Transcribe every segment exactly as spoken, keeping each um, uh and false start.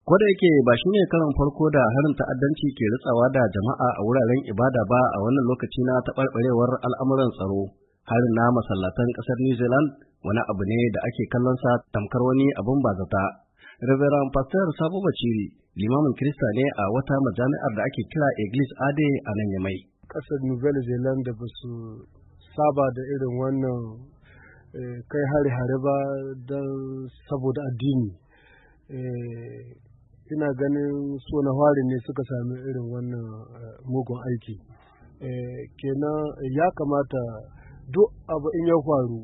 Ko da yake ba shi ne karon farko da harin ta'addanci ke ritsawa da jama'a a wuraren ibada ba a wannan lokaci na taɓarɓarewar al'amuran tsaro, harin na masallatan ƙasar New Zealand wani abu ne da ake kallon sa tamkar wani abin bazata. Reverend Pastor Sabo Baciri, limamin Kirista ne a wata majami'ar da ake kira Église Ade a nan Yamai. Ƙasar Nouvelle Zealand da ba su saba da irin wannan kai hare-hare ba don saboda addini. Ina ganin so na fari ne suka sami irin wannan mugun aiki. Kenan ya kamata duk abu in ya faru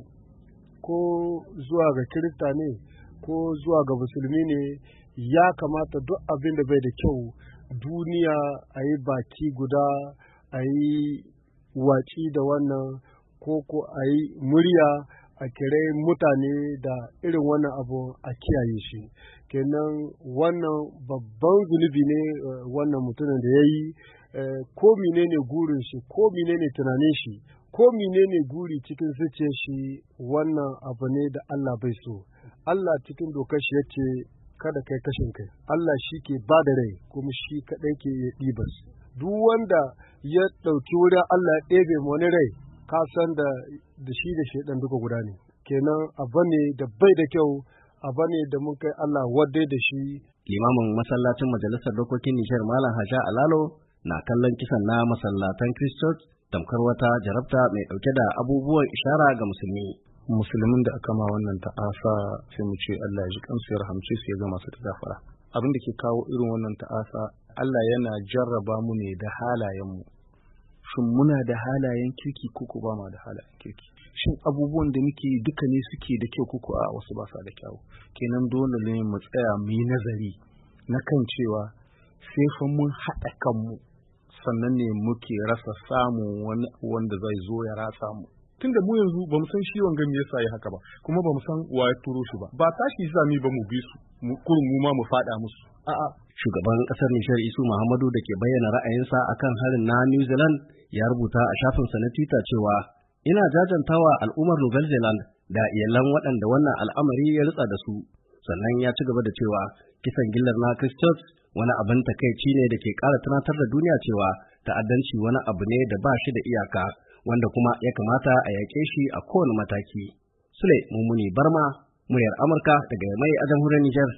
ko zuwa ga Kirista ne ko zuwa ga musulmi ne, ya kamata duk abin da bai da kyau duniya a yi baki guda, a yi waci da wannan ko ko a yi murya a kire mutane da irin wannan abu a kiyaye shi. Kenan wannan babban zunubi ne wannan mutumin da ya yi, ko menene gurin shi, ko menene tunanin shi, ko menene guri cikin zuciyar shi, wannan abu ne da Allah bai so. Allah cikin dokar shi yace kada kai kashin kai. Allah shi ke ba da rai kuma shi kaɗai ke ya ɗibas. Duk wanda ya ɗauki wurin Allah ya ɗebe wani rai, ka san da da shi da shaidan duka guda ne. Kenan abu ne da bai da kyau, abu ne da mun kai Allah wadda da shi. Limamin masallacin majalisar dokokin Nijar Malam Haja Alalo na kallon kisan na masallatan Christchurch tamkar wata jarabta mai ɗauke da abubuwan ishara ga musulmi. Musulmin da aka ma wannan ta'asa sai mu ce Allah ya ji kansu ya rahamce su ya gama su da gafara. Abin da ke kawo irin wannan ta'asa, Allah yana jarraba mu ne da halayenmu. Shin muna da halayen kirki ko ko ba ma da halayen kirki? Shin abubuwan da muke yi duka ne suke da kyau ko ko a wasu ba sa da kyau? Kenan dole ne mu tsaya mu yi nazari na kan cewa sai fa mun haɗa kanmu sannan ne muke rasa samun wani wanda zai zo ya rasa mu. Tunda mu yanzu ba mu san shi wanga me yasa yi haka ba, kuma ba mu san wa ya turo shi ba. Ba tashi zami ba mu bi su, mu kurun mu ma mu fada musu. A'a, shugaban kasar Nijar Isu Muhammadu da ke bayyana ra'ayinsa akan harin na New Zealand ya rubuta a shafinsa na Twitter cewa ina jajantawa al'ummar Nouvelle Zealand da iyalan waɗanda wannan al'amari ya ritsa da su. Sannan ya ci gaba da cewa kisan gillar na Christchurch wani abin takaici ne da ke ƙara tunatar da duniya cewa ta'addanci wani abu ne da ba shi da iyaka, wanda kuma ya kamata a yaƙe shi a kowane mataki. Sule Mummuni Barma, muryar Amurka daga Yamai a jamhuriyar Nijar.